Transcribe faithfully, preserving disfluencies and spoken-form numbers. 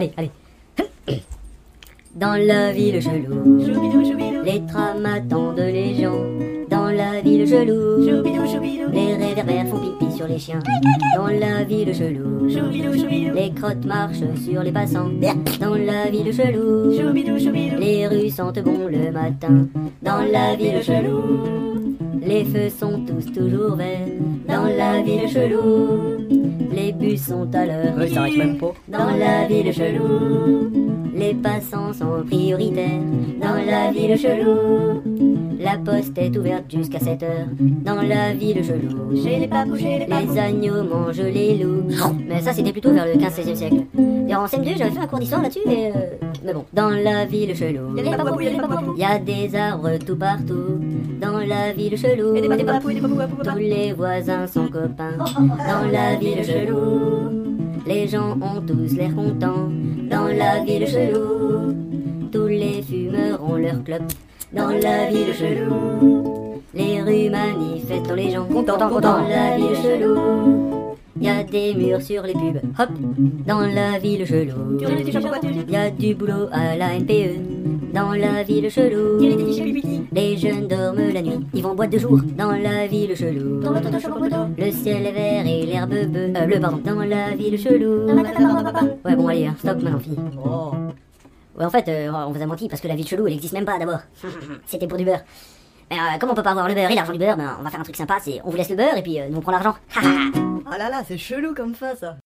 Allez, allez. Dans la ville chelou, les trams attendent les gens. Dans la ville chelou, les réverbères font pipi sur les chiens. Dans la ville chelou, les crottes marchent sur les passants. Dans la ville chelou, les rues sentent bon le matin. Dans la ville chelou, les feux sont tous toujours verts. Dans la ville chelou, les bus sont à l'heure. Ouais, ça arrête même pas. Dans la ville chelou, les passants sont prioritaires. Dans la ville chelou, la poste est ouverte jusqu'à sept heures. Dans la ville chelou, Chez les papous, chez les papous. les agneaux mangent les loups. Mais ça c'était plutôt vers le quinze seizième siècle. Et en C M deux j'avais fait un cours d'histoire là-dessus et euh... mais bon. Dans la ville chelou, Il y a des papous, il y a des papous. il y a des arbres tout partout. Dans la ville chelou, Il y a des papous, il y a des papous, papous, tous papous. les voisins sont copains. Dans la ville chelou, les gens ont tous l'air contents. Dans la ville chelou, tous les fumeurs ont leur clope. Dans la ville chelou, les rues manifestent dans les gens. Content, content. Dans la ville chelou, y a des murs sur les pubs. Hop. Dans la ville chelou, Tu remets tes chapeaux, tu dis. y a du boulot à la N P E. Dans la ville chelou, Tu remets tes t-shirts pipiti. les jeunes dorment la nuit. Ils vont en boîte de jour. Dans la ville chelou, Ton bateau, ton chapeau, moto. le ciel est vert et l'herbe bleu. Euh, bleu, pardon. Dans la ville chelou. Papa. Ouais, bon, allez, hein, stop maintenant, fille. Oh. Ouais, en fait, euh, on vous a menti parce que la ville chelou, elle existe même pas d'abord. C'était pour du beurre. Mais euh, comme on peut pas avoir le beurre et l'argent du beurre, ben, on va faire un truc sympa, c'est on vous laisse le beurre et puis euh, nous on prend l'argent. Ah là là, c'est chelou comme ça, ça.